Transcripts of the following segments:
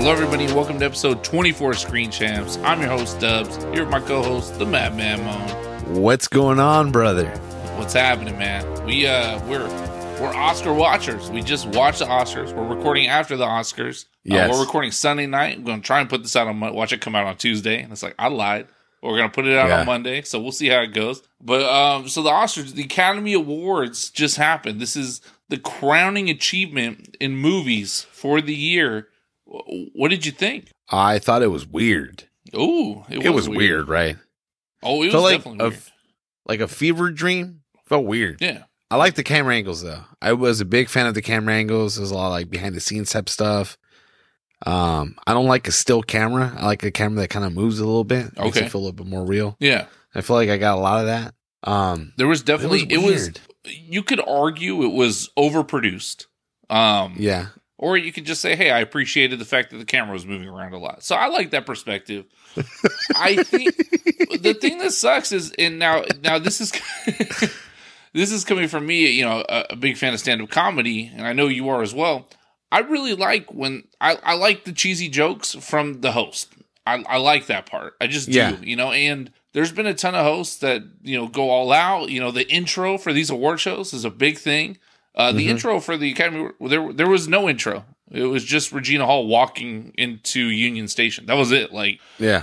Hello, everybody, and welcome to episode 24 of Screen Champs. I'm your host, Dubs, here with my co-host, the Madman Moan. What's going on, brother? What's happening, man? We're Oscar watchers. We just watched the Oscars. We're recording after the Oscars. Yes. We're recording Sunday night. I'm going to try and put this out on watch it come out on Tuesday. And it's like, I lied. We're going to put it out on Monday, so we'll see how it goes. But so the Oscars, the Academy Awards just happened. This is the crowning achievement in movies for the year. What did you think? I thought it was weird. Ooh, it was weird, right? Oh, it was felt definitely weird. Like a fever dream. Felt weird. Yeah. I like the camera angles, though. I was a big fan of the camera angles. There's a lot of like behind the scenes type stuff. I don't like a still camera. I like a camera that kind of moves a little bit. Makes it feel a little bit more real. Yeah. I feel like I got a lot of that. There was definitely, you could argue it was overproduced. Yeah. Or you could just say, hey, I appreciated the fact that the camera was moving around a lot. So I like that perspective. I think the thing that sucks is, and now this is this is coming from me, you know, a big fan of stand-up comedy, and I know you are as well. I really like when I like the cheesy jokes from the host. I like that part. I just do, you know, and there's been a ton of hosts that, you know, go all out. You know, the intro for these award shows is a big thing. The intro for the Academy, there was no intro. It was just Regina Hall walking into Union Station. That was it. Like,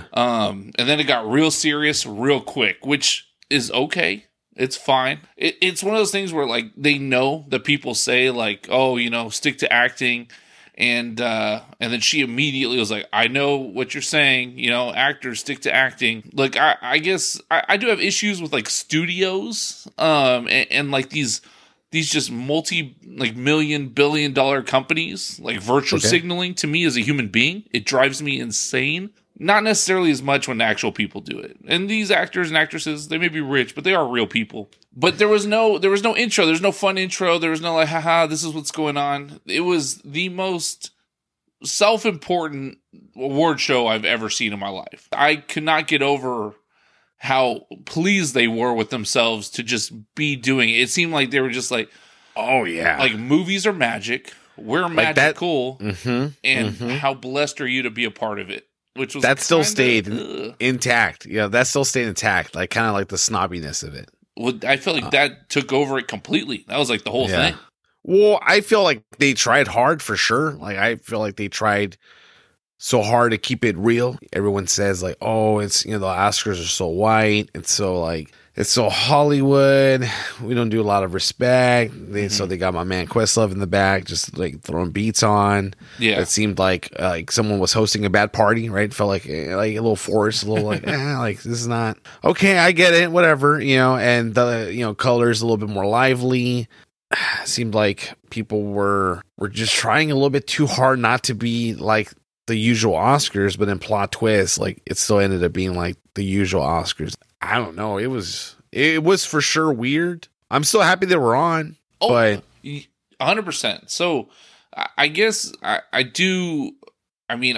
and then it got real serious real quick, which is okay. It's fine. It's one of those things where like they know that people say like, oh, you know, stick to acting, and then she immediately was like, I know what you're saying. You know, actors stick to acting. Like I guess I do have issues with like studios, and like these just multi-million, billion-dollar companies, like virtual signaling to me as a human being, it drives me insane. Not necessarily as much when actual people do it. And these actors and actresses, they may be rich, but they are real people. But there was no intro. There's no fun intro. There was no like, haha, this is what's going on. It was the most self-important award show I've ever seen in my life. I could not get over how pleased they were with themselves to just be doing it. It seemed like they were just like, oh yeah, like movies are magic. We're magical, and how blessed are you to be a part of it? Which was that still stayed intact. Yeah, that still stayed intact. Like kind of like the snobbiness of it. Well, I feel like that took over it completely. That was like the whole thing. Well, I feel like they tried hard for sure. Like I feel like they tried so hard to keep it real. Everyone says like, oh, it's, you know, the Oscars are so white. It's so like, it's so Hollywood. We don't do a lot of respect. So they got my man Questlove in the back, just like throwing beats on. Yeah. It seemed like someone was hosting a bad party, right? It felt like a little forced, a little like, like this is not okay. I get it. Whatever, you know, and the, you know, colors a little bit more lively. It seemed like people were just trying a little bit too hard not to be like the usual Oscars, but in plot twist, like it still ended up being like the usual Oscars. I don't know. It was for sure weird. I'm still happy they were on, but 100%. So I guess I do. I mean,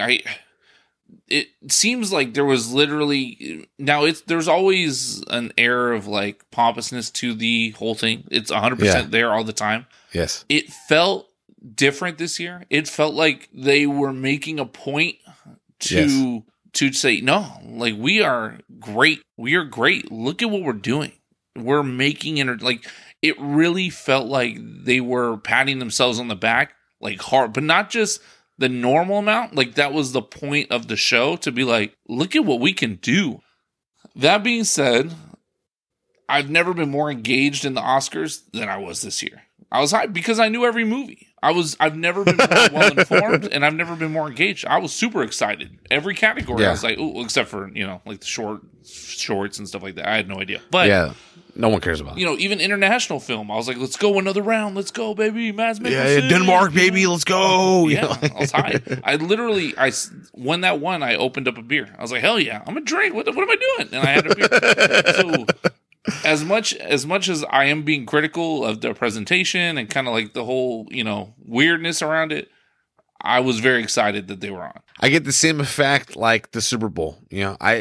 it seems like there was literally there's always an air of like pompousness to the whole thing. It's 100% there all the time. Yes. It felt different this year. It felt like they were making a point to say, no, like we are great. We are great. Look at what we're doing. We're making it like it really felt like they were patting themselves on the back like hard, but not just the normal amount. Like that was the point of the show, to be like, look at what we can do. That being said, I've never been more engaged in the Oscars than I was this year. I was hyped because I knew every movie. I've never been more well informed, and I've never been more engaged. I was super excited. Every category, I was like, ooh, except for, you know, like the shorts and stuff like that. I had no idea. But no one cares about it. You know, even international film, I was like, let's go another round. Let's go, baby. Mads Mikkelsen. Denmark, baby. Let's go. Yeah, I was hyped. When that won, I opened up a beer. I was like, hell yeah, I'm going to drink. What am I doing? And I had a beer. So as much as I am being critical of the presentation and kind of like the whole, you know, weirdness around it, I was very excited that they were on. I get the same effect like the Super Bowl. You know,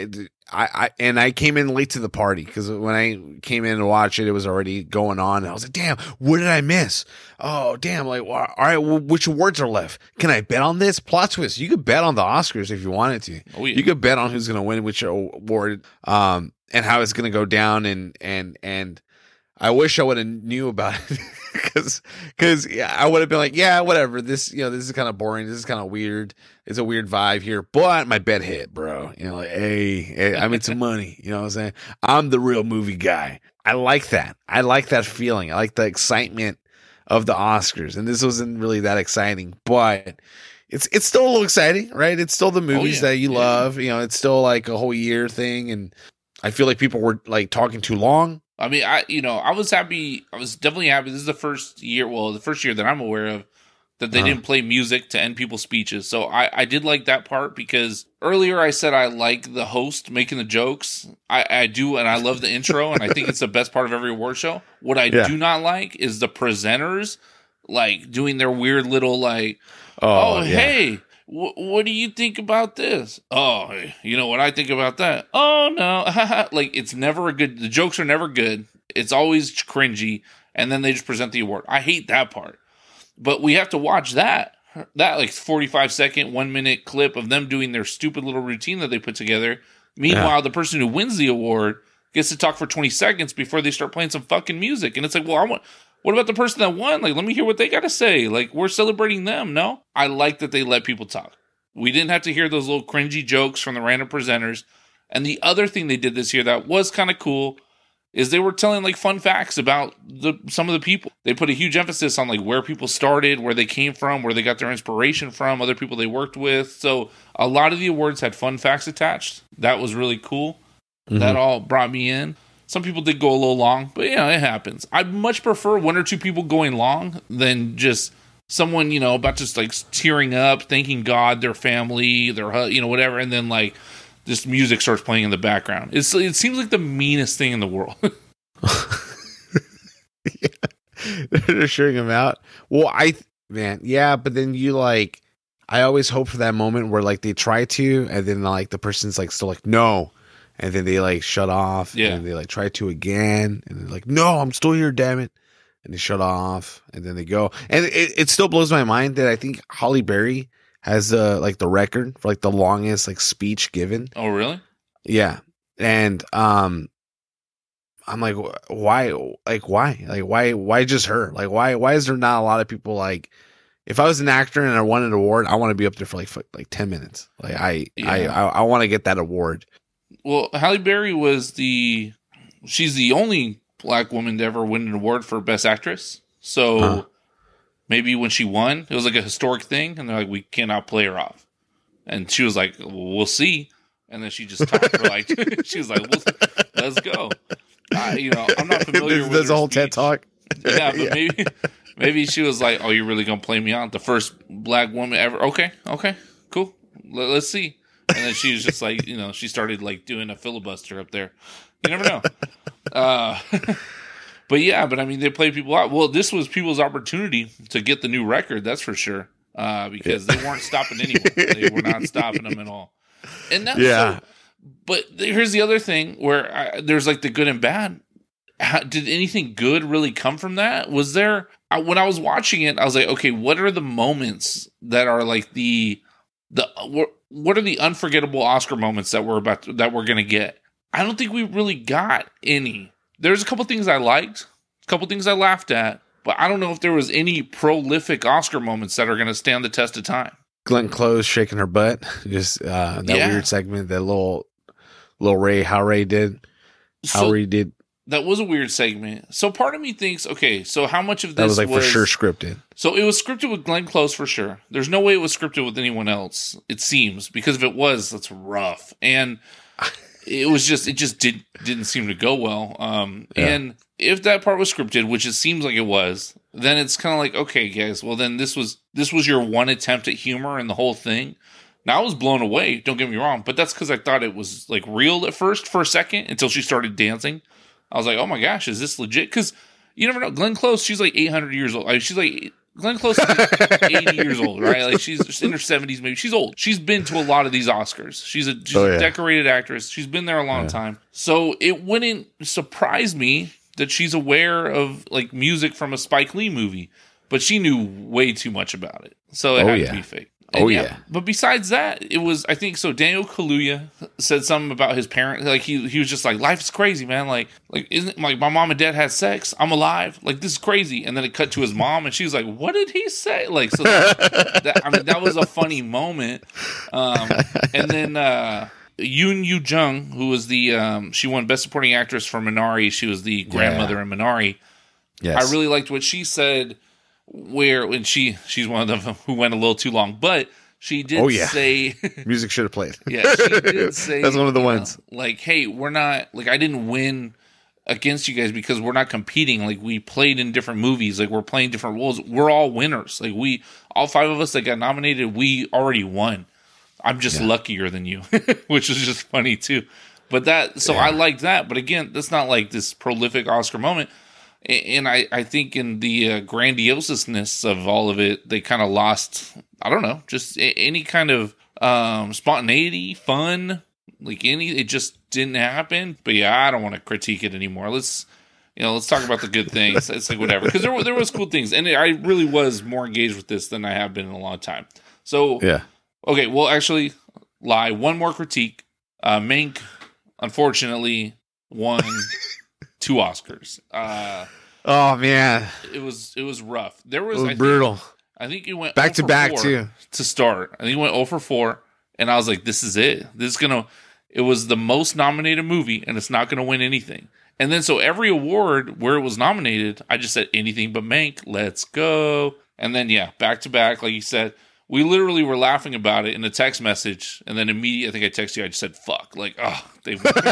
I came in late to the party because when I came in to watch it, it was already going on. And I was like, damn, what did I miss? Oh, damn. Like, well, all right, well, which awards are left? Can I bet on this? Plot twist. You could bet on the Oscars if you wanted to. Oh, yeah. You could bet on who's going to win which award, and how it's going to go down. And I wish I would have knew about it because yeah, I would have been like, yeah, whatever. This is kind of boring. This is kind of weird. It's a weird vibe here, but my bet hit, bro. Like, hey, I made some money. You know what I'm saying? I'm the real movie guy. I like that. I like that feeling. I like the excitement of the Oscars. And this wasn't really that exciting, but it's still a little exciting, right? It's still the movies that you love. It's still like a whole year thing. And I feel like people were like talking too long. I mean, I was happy. I was definitely happy. This is the first year that I'm aware of that they didn't play music to end people's speeches. So I did like that part because earlier I said I like the host making the jokes. I do, and I love the intro, and I think it's the best part of every award show. What I do not like is the presenters, like, doing their weird little, like, hey, what do you think about this? Oh, you know what I think about that? Oh, no. Like, it's never the jokes are never good. It's always cringy, and then they just present the award. I hate that part. But we have to watch that like 45-second, 1 minute clip of them doing their stupid little routine that they put together. Meanwhile, the person who wins the award gets to talk for 20 seconds before they start playing some fucking music. And it's like, well, what about the person that won? Like, let me hear what they got to say. Like, we're celebrating them, no? I like that they let people talk. We didn't have to hear those little cringy jokes from the random presenters. And the other thing they did this year that was kind of cool is they were telling like fun facts about some of the people. They put a huge emphasis on like where people started, where they came from, where they got their inspiration from, other people they worked with. So a lot of the awards had fun facts attached. That was really cool. Mm-hmm. That all brought me in. Some people did go a little long, but it happens. I'd much prefer one or two people going long than just someone, about just like tearing up, thanking God, their family, their, whatever. And then like, this music starts playing in the background. It seems like the meanest thing in the world. They're shooting him out. Well, but then I always hope for that moment where like they try to, and then like the person's like still like no, and then they like shut off, and they like try to again, and they're like no, I'm still here, damn it, and they shut off, and then they go, and it still blows my mind that I think Halle Berry has the record for like the longest like speech given. Oh, really? Yeah. And I'm like, why? Like, why just her? Like, why is there not a lot of people like? If I was an actor and I won an award, I want to be up there for like 10 minutes. Like I want to get that award. Well, Halle Berry she's the only black woman to ever win an award for Best Actress. So. Maybe when she won, it was like a historic thing, and they're like, we cannot play her off. And she was like, well, we'll see. And then she just talked for like, she was like, let's go. I'm not familiar with there's a whole TED Talk. Yeah, but maybe she was like, oh, you're really going to play me out? The first black woman ever? Okay, cool. Let's see. And then she was just like, she started like doing a filibuster up there. You never know. But I mean, they play people out. Well, this was people's opportunity to get the new record, that's for sure. Because they weren't stopping anyone. They were not stopping them at all. And that's but here's the other thing where there's like the good and bad. Did anything good really come from that? Was there, when I was watching it, I was like, okay, what are the moments that are like what are the unforgettable Oscar moments that we're going to get? I don't think we really got any. There's a couple things I liked, a couple things I laughed at, but I don't know if there was any prolific Oscar moments that are going to stand the test of time. Glenn Close shaking her butt, just that weird segment that little How Ray did. That was a weird segment. So part of me thinks, okay, so how much of this was like for sure scripted? So it was scripted with Glenn Close for sure. There's no way it was scripted with anyone else. It seems, because if it was, that's rough. And it just didn't seem to go well. And if that part was scripted, which it seems like it was, then it's kind of like, okay, guys, well then this was your one attempt at humor in the whole thing. Now I was blown away, don't get me wrong, but that's because I thought it was like real at first for a second until she started dancing. I was like, oh my gosh, is this legit? Because you never know. Glenn Close, she's like 800 years old. She's like Glenn Close is like 80 years old, right? Like she's in her 70s, maybe. She's old. She's been to a lot of these Oscars. She's a decorated actress. She's been there a long time. So it wouldn't surprise me that she's aware of like music from a Spike Lee movie, but she knew way too much about it. So it had to be fake. And but besides that, it was, I think so. Daniel Kaluuya said something about his parents. Like he was just like, life's crazy, man. Like isn't like my mom and dad had sex? I'm alive. Like this is crazy. And then it cut to his mom, and she was like, "What did he say?" Like so. That was a funny moment. And then Yoon Yoo Jung, who was the she won Best Supporting Actress for Minari. She was the grandmother in Minari. Yes. I really liked what she said. When she's one of them who went a little too long, but she did say music should have played. Yeah, she did say that's one of the ones. Like, hey, we're not like I didn't win against you guys because we're not competing. Like we played in different movies. Like we're playing different roles. We're all winners. Like all 5 of us that got nominated, we already won. I'm just luckier than you, which is just funny too. But I like that. But again, that's not like this prolific Oscar moment. And I think in the grandioseness of all of it, they kind of lost, I don't know, just any kind of spontaneity, fun, it just didn't happen. But yeah, I don't want to critique it anymore. Let's talk about the good things. It's like whatever, because there was cool things, and I really was more engaged with this than I have been in a long time. So okay, well, actually, lie. One more critique. Mank, unfortunately, won 2 Oscars. Oh man, it was rough. It was brutal. I think he went back to back too to start. I think he went 0 for 4, and I was like, "This is it. It was the most nominated movie, and it's not gonna win anything." And then so every award where it was nominated, I just said anything but Mank. Let's go. And then back to back, like you said. We literally were laughing about it in a text message, and then immediately, I think I texted you. I just said "fuck," like, oh, they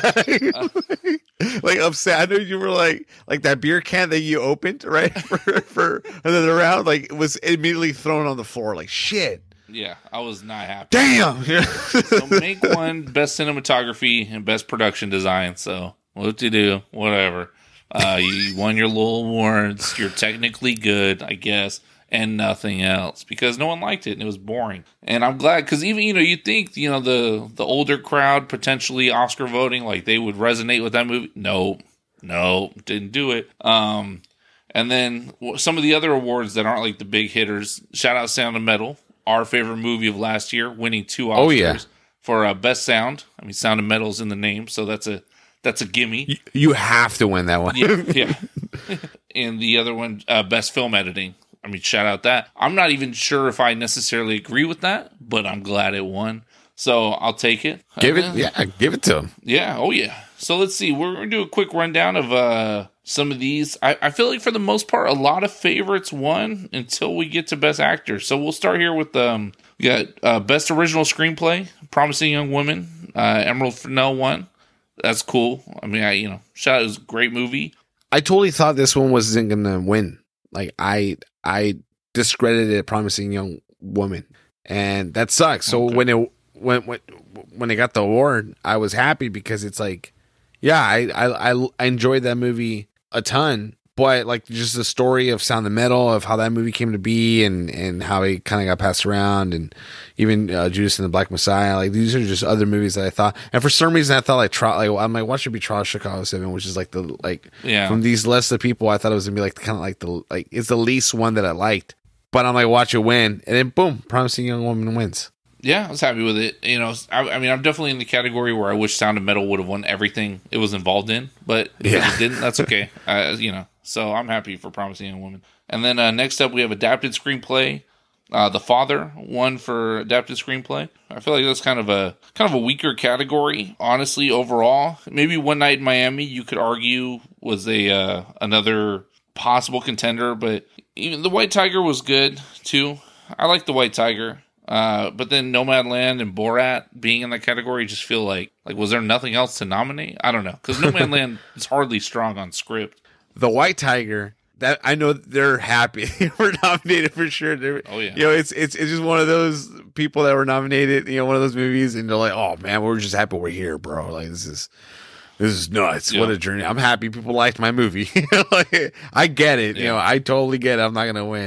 like upset. I know you were like that beer can that you opened right for another round, like it was immediately thrown on the floor, like shit. Yeah, I was not happy. Damn. So Make won Best Cinematography and Best Production Design. So what to do? Whatever. You won your little awards. You're technically good, I guess. And nothing else because no one liked it and it was boring. And I'm glad because even you think the older crowd potentially Oscar voting like they would resonate with that movie. No, didn't do it. And then some of the other awards that aren't like the big hitters. Shout out Sound of Metal, our favorite movie of last year, winning 2 Oscars for best sound. I mean, Sound of Metal's in the name, so that's a gimme. You have to win that one. Yeah. And the other one, best film editing. I mean, shout out that. I'm not even sure if I necessarily agree with that, but I'm glad it won. So I'll take it. Give it to him. Yeah, oh yeah. So let's see. We're going to do a quick rundown of some of these. I feel like for the most part, a lot of favorites won until we get to Best Actor. So we'll start here with we got Best Original Screenplay, Promising Young Woman. Emerald Fennell won. That's cool. I mean, shout out, it was a great movie. I totally thought this one wasn't going to win. Like I discredited Promising Young Woman, and that sucks. So when it got the award, I was happy because it's like, I enjoyed that movie a ton. But like just the story of Sound of Metal, of how that movie came to be, and how it kind of got passed around, and even Judas and the Black Messiah, like these are just other movies that I thought. And for some reason, I thought I'm like, what should be Trial of Chicago 7, which is like from these lists of people, I thought it was gonna be like kind of like it's the least one that I liked. But I'm like, watch it win, and then boom, Promising Young Woman wins. Yeah, I was happy with it. I mean, I'm definitely in the category where I wish Sound of Metal would have won everything it was involved in, but if it didn't, that's okay. So I'm happy for Promising Young Woman. And then next up, we have Adapted Screenplay. The Father won for Adapted Screenplay. I feel like that's kind of a weaker category, honestly, overall. Maybe One Night in Miami, you could argue, was another possible contender, but even The White Tiger was good, too. I like The White Tiger. But then Nomadland and Borat being in that category just feel like was there nothing else to nominate? I don't know, because Nomadland is hardly strong on script. The White Tiger, that I know they're happy we're nominated for sure. It's just one of those people that were nominated, one of those movies, and they're like, oh man, we're just happy we're here, bro. Like this is nuts. Yeah. What a journey. I'm happy people liked my movie. I get it. Yeah. I totally get it. I'm not gonna win.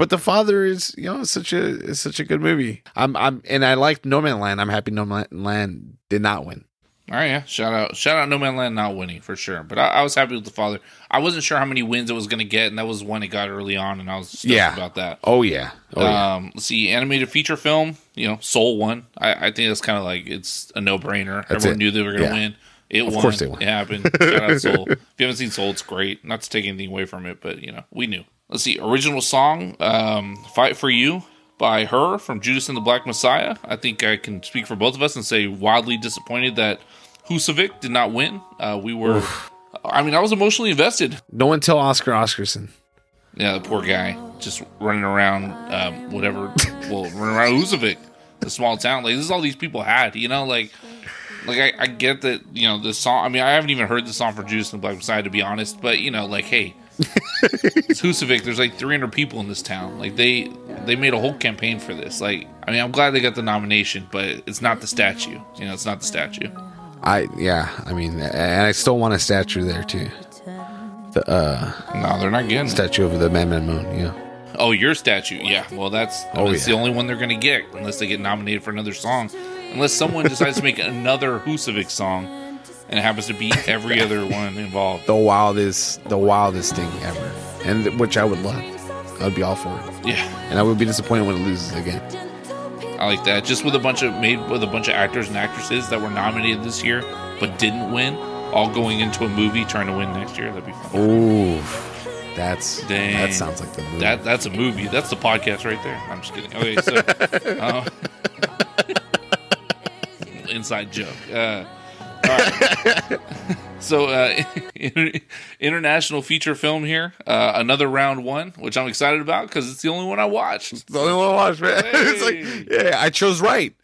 But The Father is, such a good movie. And I liked No Man Land. I'm happy No Man Land did not win. All right, yeah. Shout out No Man Land not winning for sure. But I was happy with The Father. I wasn't sure how many wins it was going to get, and that was one it got early on, and I was stoked about that. Oh yeah. Let's see, animated feature film. Soul won. I think that's kind of like it's a no brainer. Everyone knew they were going to win. It won. Of course they won. It happened. Shout out Soul. If you haven't seen Soul, it's great. Not to take anything away from it, but we knew. Let's see, original song, "Fight for You" by Her from Judas and the Black Messiah. I think I can speak for both of us and say wildly disappointed that Husavik did not win. We were, Oof. I was emotionally invested. No one tell Oscar Oscarson. Yeah, the poor guy just running around, running around Husavik, the small town. Like, this is all these people had, I get that, the song. I haven't even heard the song for Judas and the Black Messiah, to be honest, but, hey, it's Husavik. There's like 300 people in this town. Like, they made a whole campaign for this. I'm glad they got the nomination, but it's not the statue. It's not the statue. And I still want a statue there too. No, they're not getting statue of the Man Moon. Yeah. Oh, your statue. Yeah. Well, that's the only one they're going to get unless they get nominated for another song. Unless someone decides to make another Husavik song, and it happens to be every other one involved. The wildest thing ever, and which I would love. I would be all for it. Yeah. And I would be disappointed when it loses again. I like that. Just with a bunch of actors and actresses that were nominated this year but didn't win, all going into a movie trying to win next year. That'd be fun. Ooh, that sounds like the movie. That's a movie. That's the podcast right there. I'm just kidding. Okay, so inside joke. All right. So, international feature film here. Another round one, which I'm excited about because it's the only one I watched. It's the only one I watched, man. Hey. It's like, I chose right.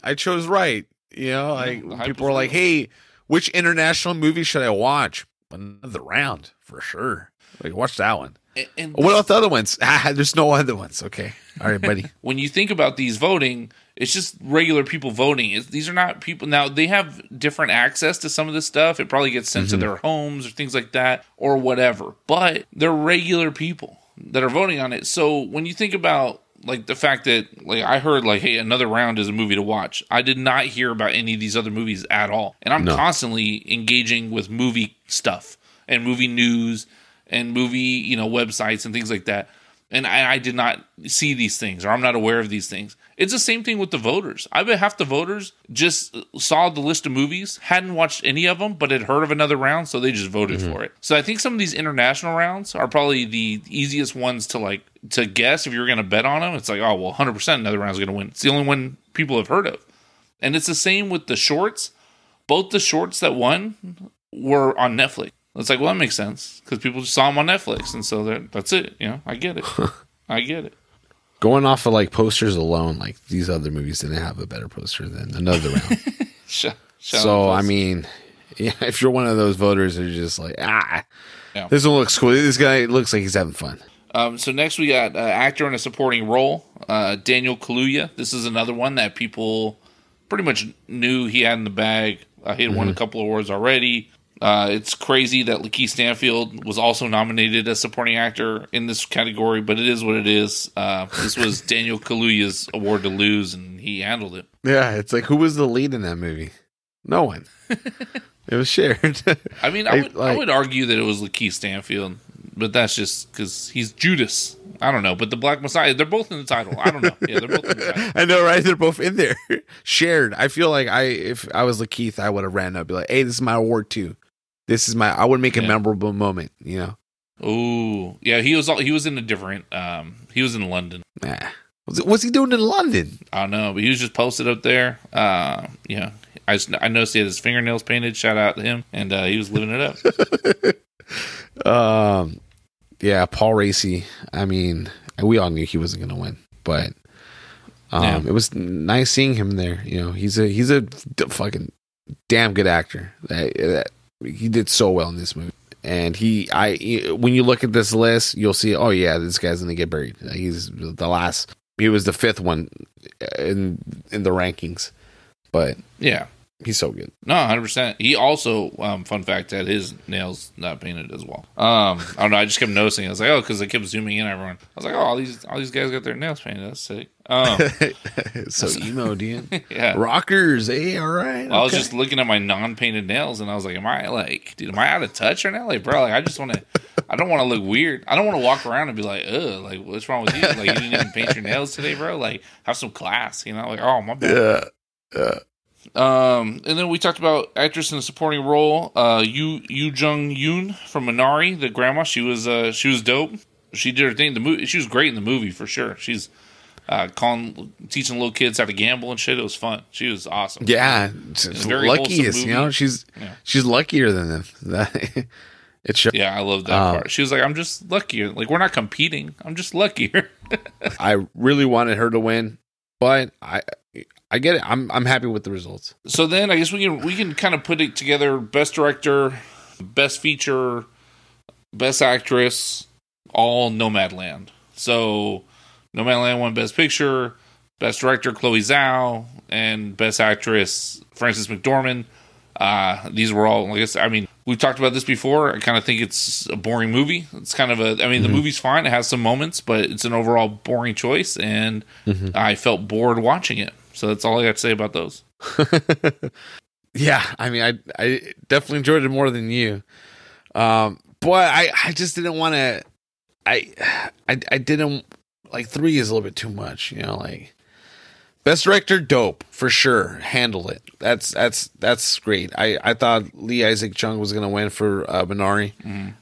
People were like, hey, which international movie should I watch? Another round, for sure. Watch that one. And what about the other ones? There's no other ones. Okay. All right, buddy. When you think about these voting, it's just regular people voting. These are not people. Now, they have different access to some of this stuff. It probably gets sent to their homes or things like that or whatever. But they're regular people that are voting on it. So when you think about the fact that I heard hey, another round is a movie to watch. I did not hear about any of these other movies at all. And I'm constantly engaging with movie stuff and movie news and movie, websites and things like that. And I did not see these things, or I'm not aware of these things. It's the same thing with the voters. I bet half the voters just saw the list of movies, hadn't watched any of them, but had heard of another round, so they just voted for it. So I think some of these international rounds are probably the easiest ones to guess if you're going to bet on them. It's 100% another round is going to win. It's the only one people have heard of. And it's the same with the shorts. Both the shorts that won were on Netflix. It's that makes sense because people just saw them on Netflix, and so that's it. I get it. I get it. Going off of posters alone, these other movies didn't have a better poster than another round. So if you're one of those voters that are just this one looks cool. This guy looks like he's having fun. So next we got actor in a supporting role, Daniel Kaluuya. This is another one that people pretty much knew he had in the bag. He had won a couple awards already. It's crazy that Lakeith Stanfield was also nominated as supporting actor in this category, but it is what it is. This was Daniel Kaluuya's award to lose, and he handled it. Yeah, it's who was the lead in that movie? No one. It was shared. I would argue that it was Lakeith Stanfield, but that's just because he's Judas. I don't know, but the Black Messiah, they're both in the title. I don't know. Yeah, they're both in the title. I know, right? They're both in there. Shared. I feel like if I was Lakeith, I would have ran up and be like, hey, this is my award too. I would make a memorable moment, Oh, yeah. He was in a different. He was in London. Nah. What's he doing in London? I don't know, but he was just posted up there. Yeah. I noticed he had his fingernails painted. Shout out to him, and he was living it up. Yeah, Paul Raci. We all knew he wasn't going to win, but it was nice seeing him there. He's a fucking damn good actor. He did so well in this movie, and when you look at this list, you'll see, oh yeah, this guy's gonna get buried. He was the fifth one in the rankings, but yeah, He's so good. No, 100%. He also, fun fact, had his nails not painted as well. I don't know. I just kept noticing. I was like, oh, because I kept zooming in. Everyone. I was like, oh, all these guys got their nails painted. That's sick. So emo, dude. Yeah. Rockers. Hey, all right. I was just looking at my non-painted nails, and I was like, am I out of touch right now? Like, bro, like I don't want to look weird. I don't want to walk around and be like, ugh, like what's wrong with you? Like you didn't even paint your nails today, bro. Like have some class, you know? Like, oh my bad. Yeah. And then we talked about actress in a supporting role, Yoo Jung-yoon from Minari, the grandma. She was dope. She did her thing. The movie, she was great in the movie for sure. She's teaching little kids how to gamble and shit. It was fun. She was awesome. Yeah, very luckiest. You know, she's luckier than them. It shows. Yeah, I love that part. She was like, "I'm just luckier. Like we're not competing. I'm just luckier." I really wanted her to win, but I get it. I'm happy with the results. So then I guess we can kind of put it together: best director, best feature, best actress, all Nomadland. So Nomadland won best picture, best director Chloe Zhao, and best actress Frances McDormand. These were all, I mean, we've talked about this before. I kind of think it's a boring movie. It's kind of the movie's fine. It has some moments, but it's an overall boring choice, and I felt bored watching it. So that's all I got to say about those. Yeah, I mean, I definitely enjoyed it more than you. But I just didn't want to. I didn't like 3 is a little bit too much, you know. Like best director, dope for sure, handle it. That's great. I thought Lee Isaac Chung was gonna win for Minari,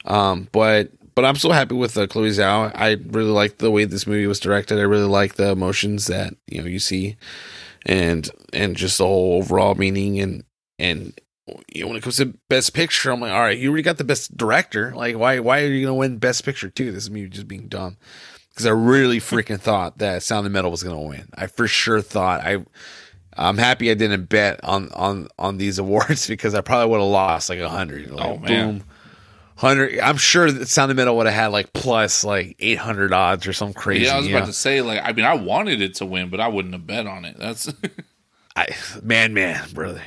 but I'm so happy with Chloe Zhao. I really like the way this movie was directed. I really like the emotions that you see, and just the whole overall meaning and when it comes to best picture, I'm like, all right, you already got the best director. Like, why are you gonna win best picture too? This is me just being dumb, because I really freaking thought that Sound of Metal was gonna win. I for sure thought. I'm happy I didn't bet on these awards, because I probably would have lost like 100. Like, oh man, boom, 100. I'm sure that Sound of Metal would have had like plus like 800 odds or something crazy. Yeah, I was about to say, like, I mean, I wanted it to win, but I wouldn't have bet on it. That's man, brother.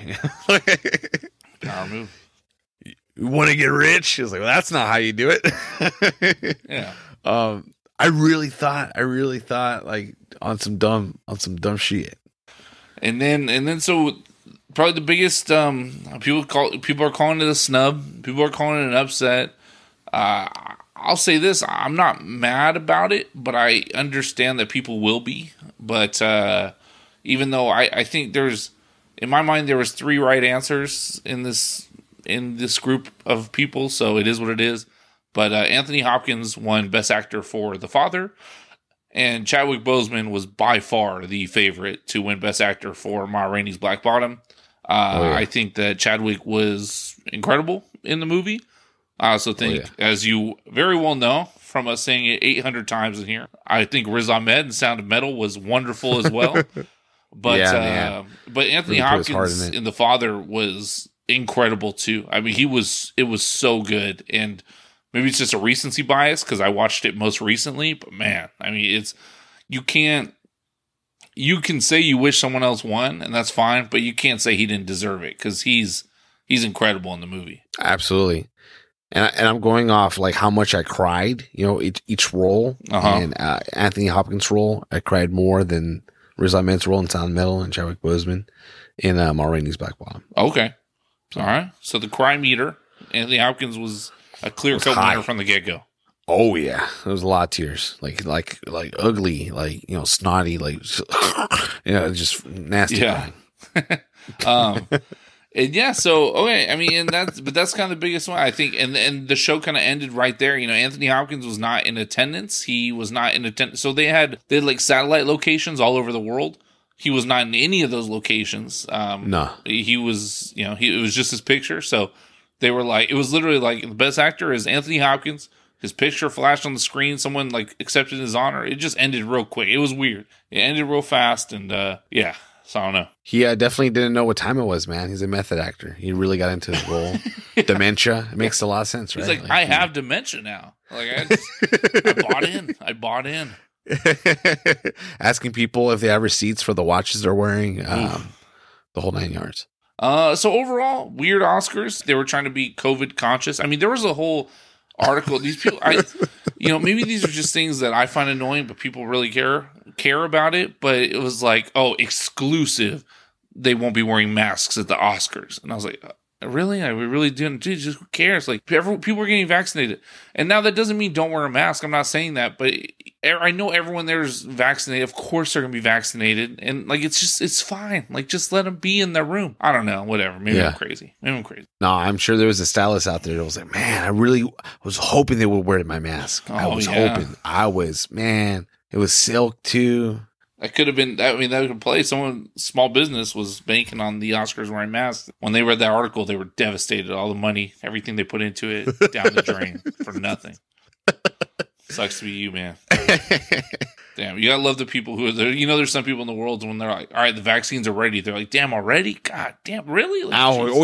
Power move. You want to get rich? He was like, well, that's not how you do it. Yeah. I really thought like on some dumb shit. And then so probably the biggest people are calling it a snub. People are calling it an upset. I'll say this: I'm not mad about it, but I understand that people will be. But even though I think in my mind there was 3 right answers in this group of people, so it is what it is. But Anthony Hopkins won Best Actor for The Father, and Chadwick Boseman was by far the favorite to win Best Actor for Ma Rainey's Black Bottom. I think that Chadwick was incredible in the movie. I also think, as you very well know from us saying it 800 times in here, I think Riz Ahmed in Sound of Metal was wonderful as well. But Anthony Hopkins in The Father was incredible too. I mean, it was so good, and maybe it's just a recency bias because I watched it most recently. But man, I mean, you can say you wish someone else won, and that's fine, but you can't say he didn't deserve it, because he's incredible in the movie. Absolutely. And I'm going off like how much I cried, each role, and Anthony Hopkins' role, I cried more than Riz Ahmed's role in Sound of Metal and Chadwick Boseman in Ma Rainey's Black Bottom. Okay. All right. So the cry meter, Anthony Hopkins was a clear-cut winner from the get-go. Oh yeah, there was a lot of tears, like ugly, like snotty, like just nasty. Yeah. And yeah, so okay, I mean, that's kind of the biggest one, I think, and the show kind of ended right there. Anthony Hopkins was not in attendance. He was not in attendance. So they had like satellite locations all over the world. He was not in any of those locations. No, he was. It was just his picture. So they were like, it was literally like the best actor is Anthony Hopkins. His picture flashed on the screen. Someone like accepted his honor. It just ended real quick. It was weird. It ended real fast, and yeah. So I don't know. He definitely didn't know what time it was, man. He's a method actor. He really got into his role. Yeah. Dementia. It makes a lot of sense, right? He's like, I have dementia now. Like I bought in. Asking people if they have receipts for the watches they're wearing. The whole 9 yards. So overall, weird Oscars. They were trying to be COVID conscious. I mean, there was a whole article. These people, maybe these are just things that I find annoying, but people really care about it. But it was like, oh, exclusive. They won't be wearing masks at the Oscars, and I was like, really? Are we really doing? Dude, just who cares? Like, people are getting vaccinated, and now that doesn't mean don't wear a mask. I'm not saying that, but I know everyone there's vaccinated. Of course, they're gonna be vaccinated, and like, it's fine. Like, just let them be in their room. I don't know, whatever. Maybe I'm crazy. No, I'm sure there was a stylist out there that was like, man, I really was hoping they would wear my mask. I was hoping. It was silk too. That could have been. I mean, that could play. Small business was banking on the Oscars wearing masks. When they read that article, they were devastated. All the money, everything they put into it, down the drain for nothing. Sucks to be you, man. Damn, you gotta love the people who are there. You know, there's some people in the world when they're like, all right, the vaccines are ready. They're like, damn, already? God damn, really? Like, oh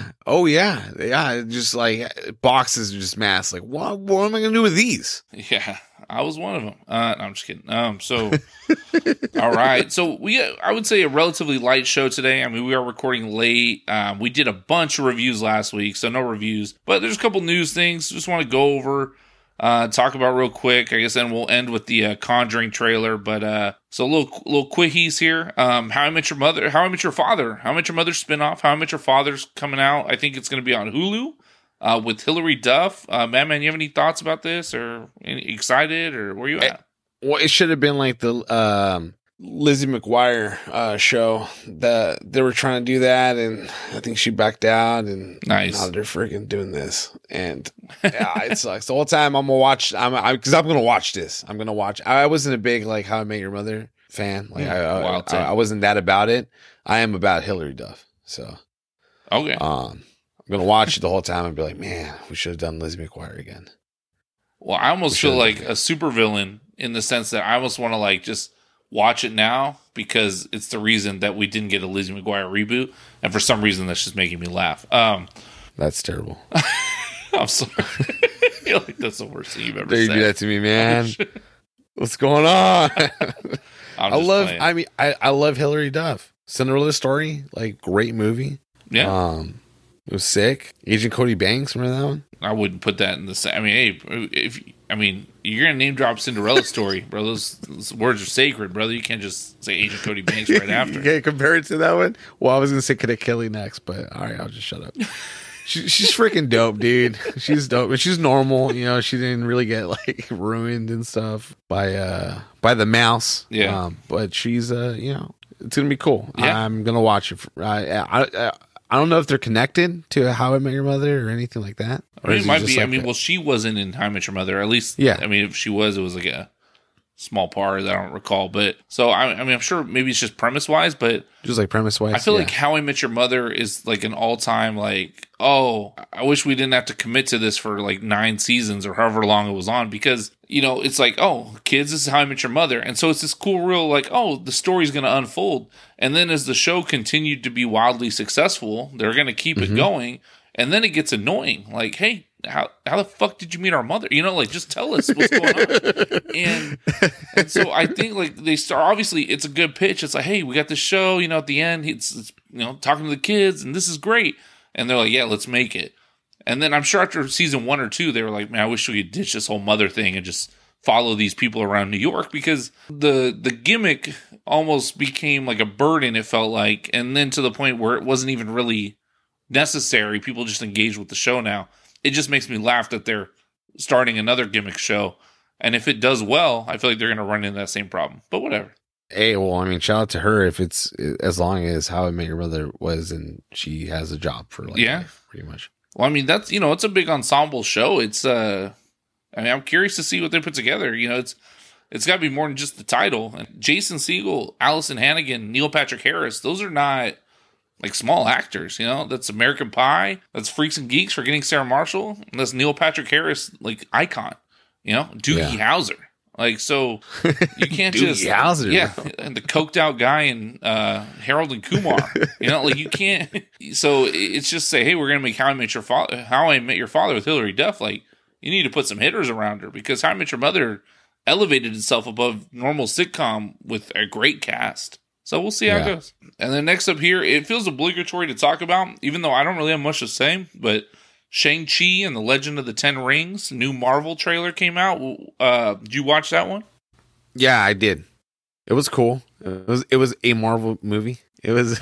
yeah. Just like boxes of just masks. Like, what am I gonna do with these? Yeah, I was one of them. No, I'm just kidding. So, all right. So I would say a relatively light show today. I mean, we are recording late. We did a bunch of reviews last week, so no reviews. But there's a couple news things. Just want to go over. Talk about real quick. I guess then we'll end with the Conjuring trailer. But so a little quickies here. How I Met Your Mother, How I Met Your Father, How I Met Your Mother spinoff. How I Met Your Father's coming out. I think it's going to be on Hulu with Hilary Duff. Man, you have any thoughts about this, or excited, or where you at? Well, it should have been like the Lizzie McGuire show that they were trying to do that, and I think she backed out, and nice. Now they're freaking doing this, and yeah, it sucks. The whole time I'm gonna watch, because I'm gonna watch this. I'm gonna watch. I wasn't a big like How I Met Your Mother fan. Like I wasn't that about it. I am about Hilary Duff. So okay, I'm gonna watch it the whole time and be like, man, we should have done Lizzie McGuire again. Well, I almost feel like a supervillain in the sense that I almost want to like just watch it now because it's the reason that we didn't get a Lizzie McGuire reboot, and for some reason that's just making me laugh. That's terrible. I'm sorry. I feel like that's the worst thing you've ever said. You do that to me, man. What's going on? I love Hilary Duff. Cinderella Story, like great movie. Yeah. It was sick. Agent Cody Banks, remember that one? I wouldn't put that in the same. I mean, hey, you're gonna name drop Cinderella Story, bro. Those words are sacred, brother. You can't just say Agent Cody Banks right after. You can't compare it to that one. Well, I was gonna say Cadet Kelly next, but all right, I'll just shut up. She's freaking dope, dude. She's dope, but she's normal. You know, she didn't really get like ruined and stuff by the mouse. Yeah, but she's it's gonna be cool. Yeah. I'm gonna watch it. I don't know if they're connected to How I Met Your Mother or anything like that. I mean, it might be. Like well, she wasn't in How I Met Your Mother. At least, yeah. I mean, if she was, it was like a small part that I don't recall. But so I mean, I'm sure maybe it's just premise wise, but just like premise wise, I feel like How I Met Your Mother is like an all time like, oh, I wish we didn't have to commit to this for like 9 seasons or however long it was on, because it's like, oh, kids, this is How I Met Your Mother, and so it's this cool real like, oh, the story's going to unfold, and then as the show continued to be wildly successful, they're going to keep it going, and then it gets annoying, like, hey, how the fuck did you meet our mother? Like, just tell us what's going on. And so I think like they start, obviously it's a good pitch. It's like, hey, we got this show, at the end, it's talking to the kids and this is great. And they're like, yeah, let's make it. And then I'm sure after season 1 or 2, they were like, man, I wish we could ditch this whole mother thing and just follow these people around New York, because the gimmick almost became like a burden, it felt like. And then to the point where it wasn't even really necessary. People just engage with the show now. It just makes me laugh that they're starting another gimmick show. And if it does well, I feel like they're going to run into that same problem. But whatever. Hey, well, I mean, shout out to her if it's as long as How I Met Your Mother was and she has a job for life, pretty much. Well, I mean, that's, it's a big ensemble show. It's, I'm curious to see what they put together. It's got to be more than just the title. And Jason Segel, Allison Hannigan, Neil Patrick Harris, those are not like small actors, that's American Pie, that's Freaks and Geeks, Forgetting Sarah Marshall, and that's Neil Patrick Harris, like icon, Doogie Howser. Like, so you can't just, Howser, and the coked out guy in Harold and Kumar, like you can't. So it's just say, hey, we're gonna make How I Met Your Father with Hilary Duff. Like, you need to put some hitters around her, because How I Met Your Mother elevated itself above normal sitcom with a great cast. So we'll see how it goes. And then next up here, it feels obligatory to talk about, even though I don't really have much to say, but Shang-Chi and the Legend of the Ten Rings, new Marvel trailer came out. Did you watch that one? Yeah, I did. It was cool. It was a Marvel movie. It was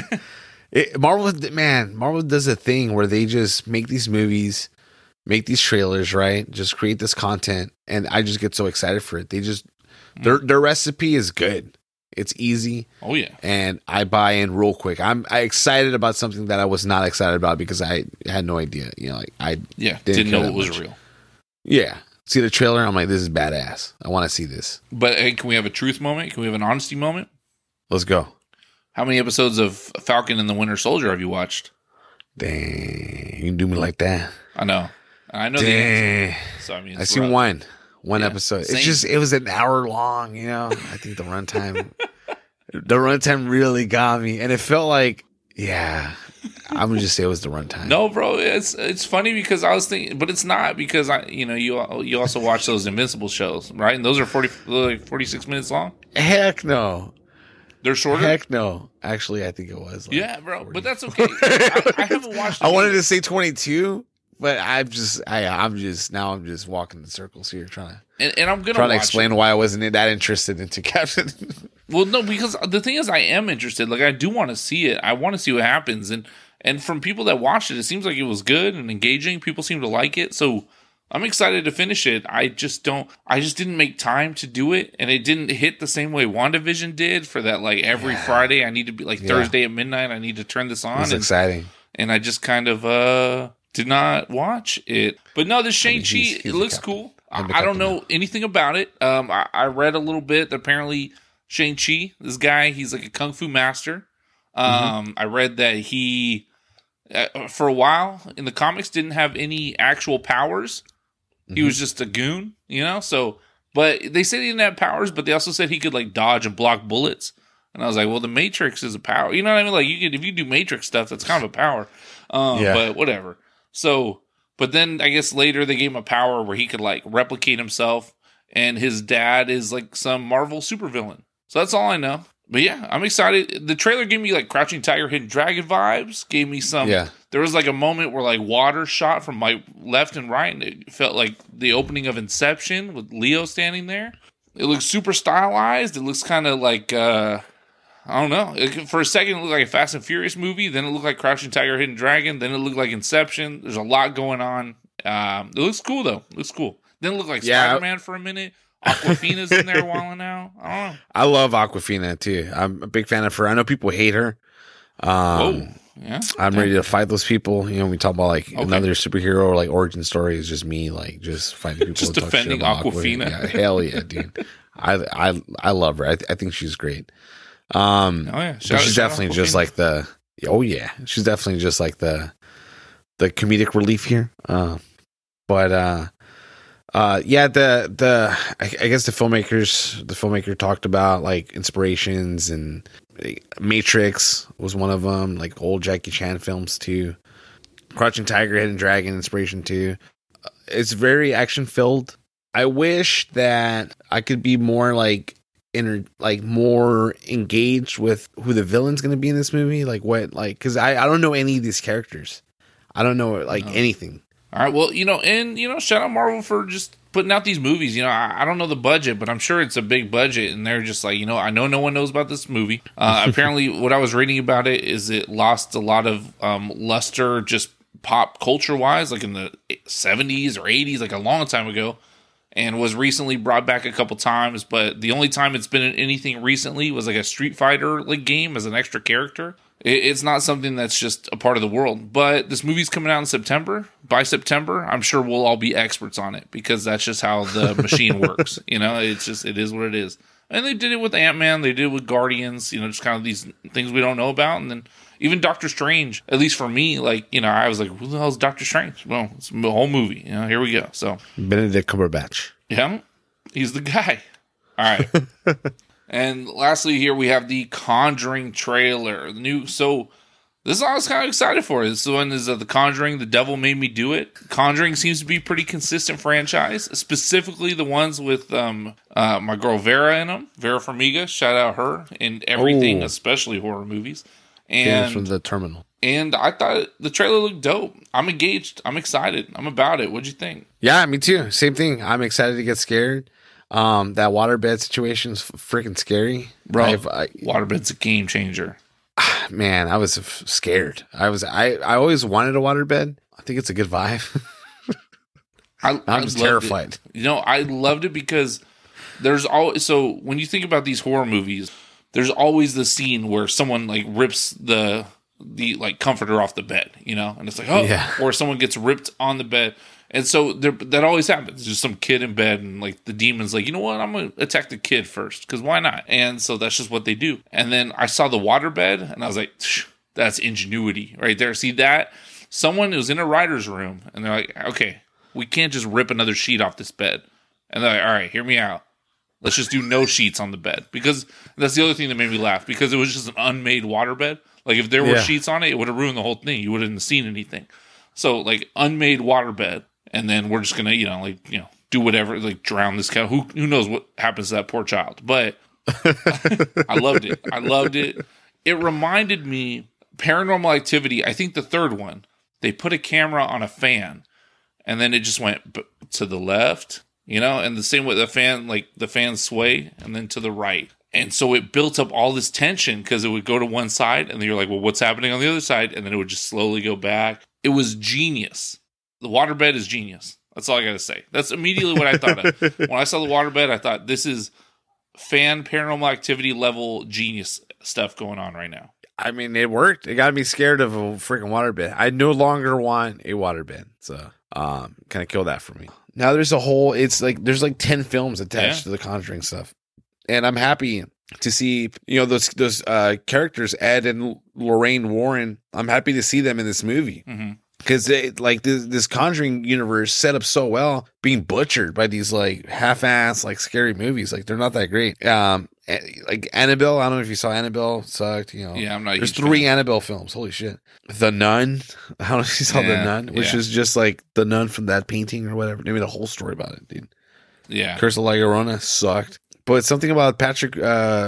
Marvel does a thing where they just make these movies, make these trailers, right? Just create this content, and I just get so excited for it. They just their recipe is good. It's easy. Oh yeah. And I buy in real quick. I'm excited about something that I was not excited about because I had no idea. You know, like I didn't know it was real. Yeah. See the trailer, I'm like, this is badass. I want to see this. But hey, can we have a truth moment? Can we have an honesty moment? Let's go. How many episodes of Falcon and the Winter Soldier have you watched? Dang, you can do me like that. I know the answer. So I mean, I seen one episode. Same. It was an hour long. You know, I think the runtime really got me, and it felt like, I'm gonna just say it was the runtime. No, bro, it's funny because I was thinking, but it's not because you also watch those Invincible shows, right? And those are 46 minutes long. Heck no. They're shorter? Heck no. Actually, I think it was. Like bro. 40. But that's okay. I haven't watched I wanted to say 22, but I'm just walking in circles here trying to explain why I wasn't that interested into Captain. Well, no, because the thing is I am interested. Like, I do want to see it. I want to see what happens. And from people that watched it, it seems like it was good and engaging. People seem to like it. So I'm excited to finish it. I just didn't make time to do it, and it didn't hit the same way WandaVision did for that, like, every Friday I need to be, like, Thursday at midnight I need to turn this on. It's exciting. And I just kind of did not watch it. But no, the Shang-Chi, it looks cool. I don't know anything about it. I read a little bit. Apparently, Shang-Chi, this guy, he's like a kung fu master. I read that he, for a while in the comics, didn't have any actual powers. He was just a goon, you know? So, but they said he didn't have powers, but they also said he could, like, dodge and block bullets. And I was like, well, the Matrix is a power. You know what I mean? Like, if you do Matrix stuff, that's kind of a power. But whatever. So, but then I guess later they gave him a power where he could, like, replicate himself. And his dad is, like, some Marvel supervillain. So that's all I know. But yeah, I'm excited. The trailer gave me, like, Crouching Tiger, Hidden Dragon vibes. Gave me some. Yeah. There was, like, a moment where, like, water shot from my left and right, and it felt like the opening of Inception with Leo standing there. It looks super stylized. It looks kind of like, I don't know. For a second, it looked like a Fast and Furious movie. Then it looked like Crouching Tiger, Hidden Dragon. Then it looked like Inception. There's a lot going on. It looks cool, though. It looks cool. Then it looked like Spider-Man for a minute. Aquafina's in there while now. I don't know. I love Aquafina too. I'm a big fan of her. I know people hate her. Yeah. I'm ready to fight those people. You know, we talk about like another superhero or like origin story is just me like just fighting people. Just defending Aquafina. Yeah, hell yeah, dude. I love her. I think she's great. She's definitely just like the. Oh yeah, she's definitely just like the comedic relief here. I guess the filmmaker talked about like inspirations, and Matrix was one of them, like old Jackie Chan films too. Crouching Tiger, Hidden Dragon inspiration too. It's very action filled. I wish that I could be more more engaged with who the villain's going to be in this movie. Cause I don't know any of these characters. I don't know anything. All right, well, shout out Marvel for just putting out these movies. I don't know the budget, but I'm sure it's a big budget, and they're just like, I know no one knows about this movie. Apparently, what I was reading about it is it lost a lot of luster just pop culture-wise, like in the 70s or 80s, like a long time ago, and was recently brought back a couple times, but the only time it's been in anything recently was like a Street Fighter game as an extra character. It's not something that's just a part of the world. But this movie's coming out in September. By September, I'm sure we'll all be experts on it because that's just how the machine works. It is what it is. And they did it with Ant-Man. They did it with Guardians. Just kind of these things we don't know about. And then even Doctor Strange, at least for me, I was like, who the hell is Doctor Strange? Well, it's the whole movie. Here we go. So Benedict Cumberbatch. Yeah, he's the guy. All right. And lastly, here we have the Conjuring trailer. The This is what I was kind of excited for. This one is The Conjuring, The Devil Made Me Do It. Conjuring seems to be a pretty consistent franchise, specifically the ones with my girl Vera in them. Vera Farmiga, shout out her in everything, especially horror movies. And from The Terminal. And I thought the trailer looked dope. I'm engaged. I'm excited. I'm about it. What'd you think? Yeah, me too. Same thing. I'm excited to get scared. That waterbed situation is freaking scary. Bro, waterbed's a game changer. Man, I was scared. I always wanted a waterbed. I think it's a good vibe. I'm just terrified. It. I loved it because there's always, so when you think about these horror movies, there's always the scene where someone like rips the like comforter off the bed, and it's like, oh, yeah. Or someone gets ripped on the bed. And so that always happens. There's just some kid in bed, and like the demon's like, you know what? I'm going to attack the kid first, because why not? And so that's just what they do. And then I saw the waterbed, and I was like, that's ingenuity right there. See that? Someone was in a writer's room, and they're like, okay, we can't just rip another sheet off this bed. And they're like, all right, hear me out. Let's just do no sheets on the bed. Because that's the other thing that made me laugh, because it was just an unmade waterbed. Like if there were sheets on it, it would have ruined the whole thing. You wouldn't have seen anything. So like unmade waterbed. And then we're just gonna, do whatever, like drown this cow. Who knows what happens to that poor child? But I loved it. It reminded me Paranormal Activity. I think the third one, they put a camera on a fan, and then it just went to the left, and the same with the fan, like the fan sway, and then to the right. And so it built up all this tension because it would go to one side, and then you're like, well, what's happening on the other side? And then it would just slowly go back. It was genius. The waterbed is genius. That's all I got to say. That's immediately what I thought of. When I saw the waterbed, I thought this is fan Paranormal Activity level genius stuff going on right now. I mean, it worked. It got me scared of a freaking waterbed. I no longer want a waterbed. So, kind of kill that for me. Now there's there's like 10 films attached to the Conjuring stuff. And I'm happy to see, those characters, Ed and Lorraine Warren. I'm happy to see them in this movie. Mm-hmm. Because this Conjuring universe set up so well, being butchered by these like half-ass like scary movies. Like they're not that great. Like Annabelle. I don't know if you saw Annabelle. Sucked. Yeah, I'm not. There's 3 Annabelle films. Holy shit. The Nun. I don't know if you saw The Nun, which is just like the nun from that painting or whatever. They made a whole story about it, dude. Yeah. Curse of La Llorona sucked. But something about Patrick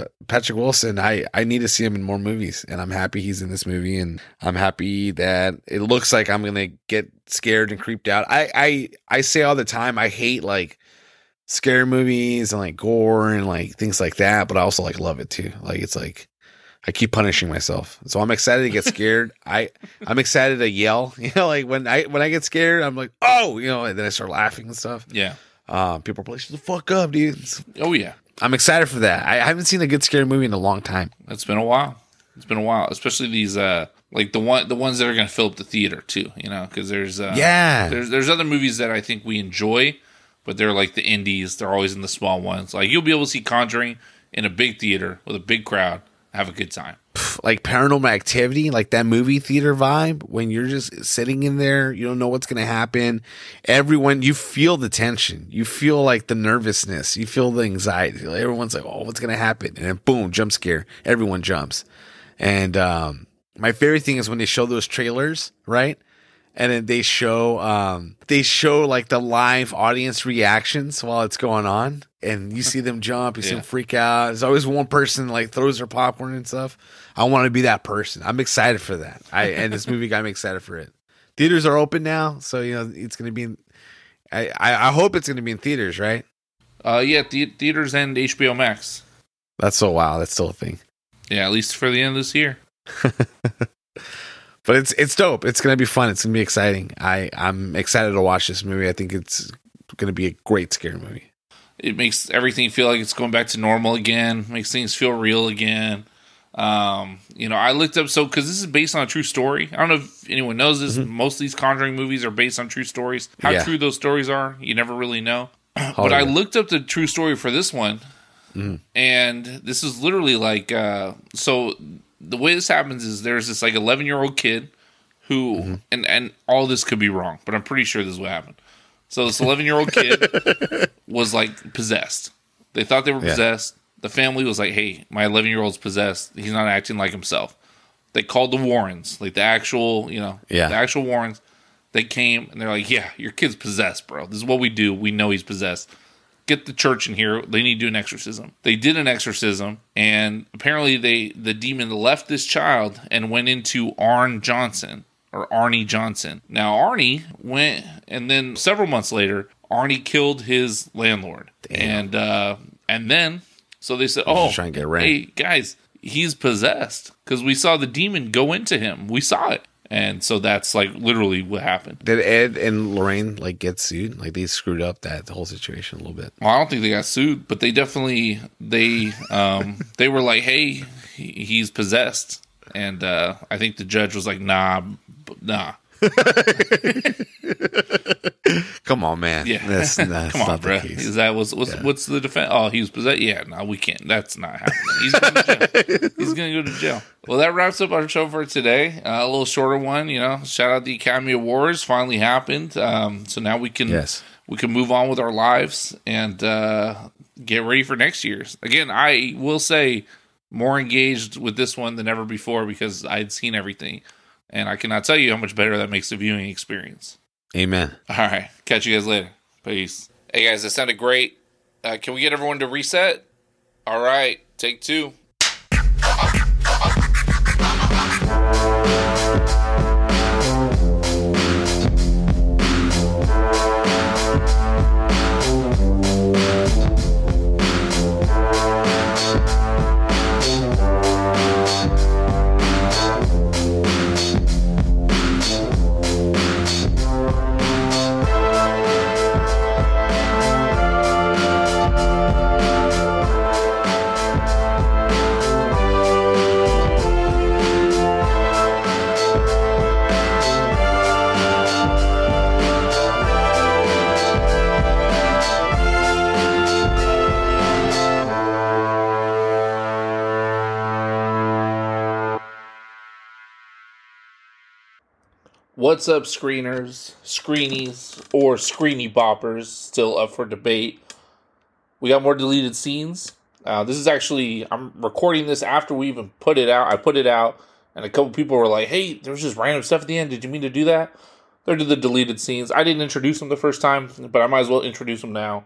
Wilson, I need to see him in more movies, and I'm happy he's in this movie, and I'm happy that it looks like I'm gonna get scared and creeped out. I say all the time I hate like scary movies and like gore and like things like that, but I also like love it too. Like it's like I keep punishing myself, so I'm excited to get scared. I'm excited to yell, like when I get scared, I'm like, oh, and then I start laughing and stuff. Yeah. People are like, shut the fuck up, dude. Oh yeah. I'm excited for that. I haven't seen a good scary movie in a long time. It's been a while, especially these like the ones that are going to fill up the theater too. Because there's there's other movies that I think we enjoy, but they're like the indies. They're always in the small ones. Like you'll be able to see Conjuring in a big theater with a big crowd, have a good time. Like Paranormal Activity, like that movie theater vibe, when you're just sitting in there, you don't know what's going to happen. Everyone, you feel the tension. You feel like the nervousness. You feel the anxiety. Like everyone's like, oh, what's going to happen? And then boom, jump scare. Everyone jumps. And my favorite thing is when they show those trailers, right? And then they show like the live audience reactions while it's going on. And you see them jump, you see them freak out. There's always one person like throws their popcorn and stuff. I want to be that person. I'm excited for that. And this movie got me excited for it. Theaters are open now, so it's going to be. I hope it's going to be in theaters, right? Theaters and HBO Max. That's so wow. That's still a thing. Yeah, at least for the end of this year. But it's dope. It's going to be fun. It's going to be exciting. I'm excited to watch this movie. I think it's going to be a great scary movie. It makes everything feel like it's going back to normal again. Makes things feel real again. I looked up, because this is based on a true story. I don't know if anyone knows this. Mm-hmm. Most of these Conjuring movies are based on true stories. How true those stories are, you never really know. But I looked up the true story for this one. Mm-hmm. And this is literally like, so the way this happens is there's this like 11-year-old kid who, and all this could be wrong, but I'm pretty sure this is what happened. So this 11-year-old kid was like possessed. They thought they were possessed. The family was like, hey, my 11-year-old's possessed. He's not acting like himself. They called the Warrens, like the actual, the Yeah. actual Warrens. They came and they're like, yeah, your kid's possessed, bro. This is what we do. We know he's possessed. Get the church in here. They need to do an exorcism. They did an exorcism, and apparently the demon left this child and went into Arnie Johnson. Now, Arnie went, and then several months later, Arnie killed his landlord. Damn. And then, so they said, just trying to get rent. hey, guys, he's possessed. Because we saw the demon go into him. We saw it. And so that's like literally what happened. Did Ed and Lorraine like get sued? Like they screwed up the whole situation a little bit. Well, I don't think they got sued, but they definitely, they were like, hey, he's possessed. And I think the judge was like, nah. Come on, man. Yeah. That's Come on, not bro. the case. Is that what's the defense? Oh, he was possessed. Yeah, no, we can't. That's not happening. He's going to jail. He's going to go to jail. Well, that wraps up our show for today. A little shorter one. Shout out the Academy Awards finally happened. So now we can move on with our lives and get ready for next year's. Again, I will say more engaged with this one than ever before because I'd seen everything, and I cannot tell you how much better that makes the viewing experience. Amen. All right. Catch you guys later. Peace. Hey, guys, that sounded great. Can we get everyone to reset? All right. Take 2. What's up, screeners, screenies, or screeny boppers? Still up for debate. We got more deleted scenes. This is actually, I'm recording this after we even put it out. I put it out, and a couple people were like, hey, there was just random stuff at the end. Did you mean to do that? They're the deleted scenes. I didn't introduce them the first time, but I might as well introduce them now.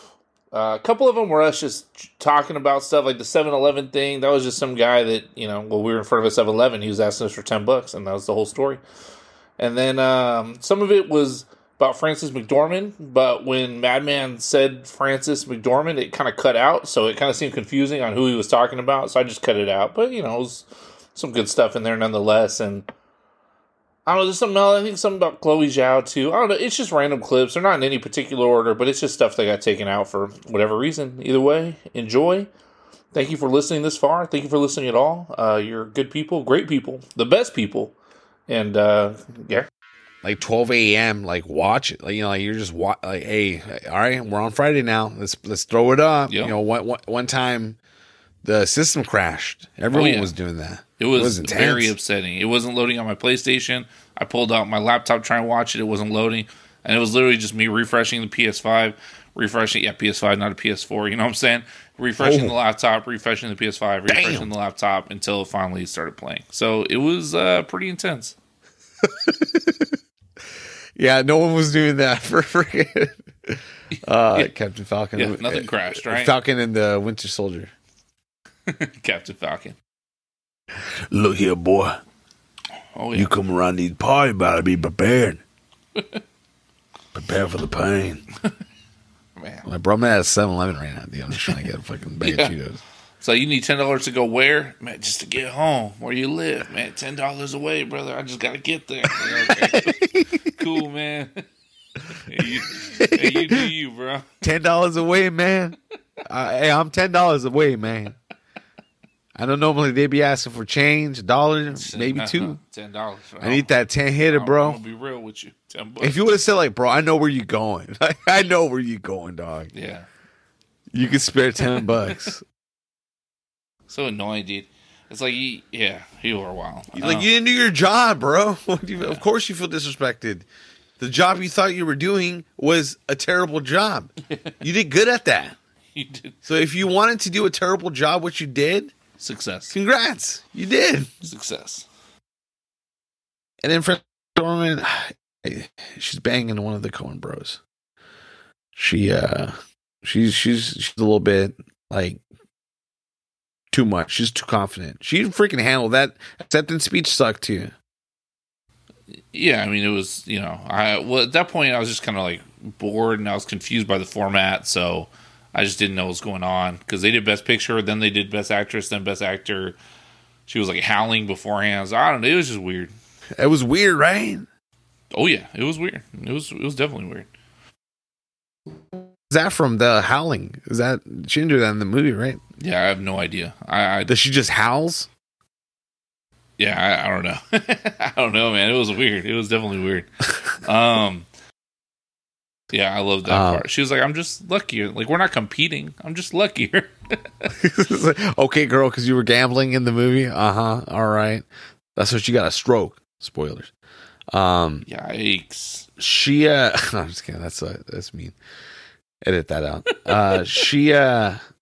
A couple of them were us just talking about stuff like the 7-Eleven thing. That was just some guy that, we were in front of a 7-Eleven. He was asking us for $10, and that was the whole story. And then some of it was about Frances McDormand, but when Madman said Frances McDormand, it kind of cut out, so it kind of seemed confusing on who he was talking about, so I just cut it out. But, it was some good stuff in there nonetheless, and I don't know, there's something else, I think something about Chloe Zhao, too. I don't know, it's just random clips. They're not in any particular order, but it's just stuff that got taken out for whatever reason. Either way, enjoy. Thank you for listening this far. Thank you for listening at all. You're good people, great people, the best people. And, yeah. Like 12 a.m., watch it. You're just, hey, all right, we're on Friday now. Let's throw it up. Yep. One time the system crashed. Everyone was doing that. It was very upsetting. It wasn't loading on my PlayStation. I pulled out my laptop trying to watch it. It wasn't loading. And it was literally just me refreshing the PS5. PS5, not a PS4. You know what I'm saying? Refreshing the laptop, refreshing the PS5, refreshing the laptop until it finally started playing. So it was pretty intense. Yeah, no one was doing that for freaking Captain Falcon. Yeah, nothing crashed, right? Falcon and the Winter Soldier. Captain Falcon. Look here, boy. Oh, yeah. You come around these parties, better be prepared. Prepare for the pain. Man. Like, bro, I'm at 7-Eleven right now. Dude. I'm just trying to get a fucking bag of Cheetos. So you need $10 to go where? Man, just to get home where you live, man. $10 away, brother. I just got to get there. Okay. Cool, man. Hey, you do you, bro. $10 away, man. Hey, I'm $10 away, man. I know normally they be asking for change, $1, maybe $2. $10. Right? I need that 10 hitter, bro. I'm gonna be real with you. $10. If you would have said like, bro, I know where you going. I know where you going, dog. Yeah. You could spare $10. So annoying, dude. It's like, you are wild. Like, you didn't do your job, bro. Of course you feel disrespected. The job you thought you were doing was a terrible job. You did good at that. You did. So if you wanted to do a terrible job, what you did, Success. congrats. You did. Success. And then Frances McDormand, she's banging one of the Coen bros. She's a little bit like too much. She's too confident. She freaking handled that acceptance speech. Sucked too. Yeah, I mean, it was, at that point I was just kind of like bored and I was confused by the format, so I just didn't know what was going on because they did Best Picture, then they did Best Actress, then Best Actor. She was like howling beforehand. So I don't know. It was just weird. It was weird, right? Oh yeah, it was weird. It was definitely weird. Is that from the Howling? Is that she didn't do that in the movie, right? Yeah, I have no idea. Does she just howls? Yeah, I don't know. I don't know, man. It was weird. It was definitely weird. Yeah, I love that part. She was like, "I'm just luckier. Like we're not competing. I'm just luckier." Okay, girl, because you were gambling in the movie. All right. That's what you got a stroke. Spoilers. Yikes. She. I'm just kidding. That's mean. Edit that out. She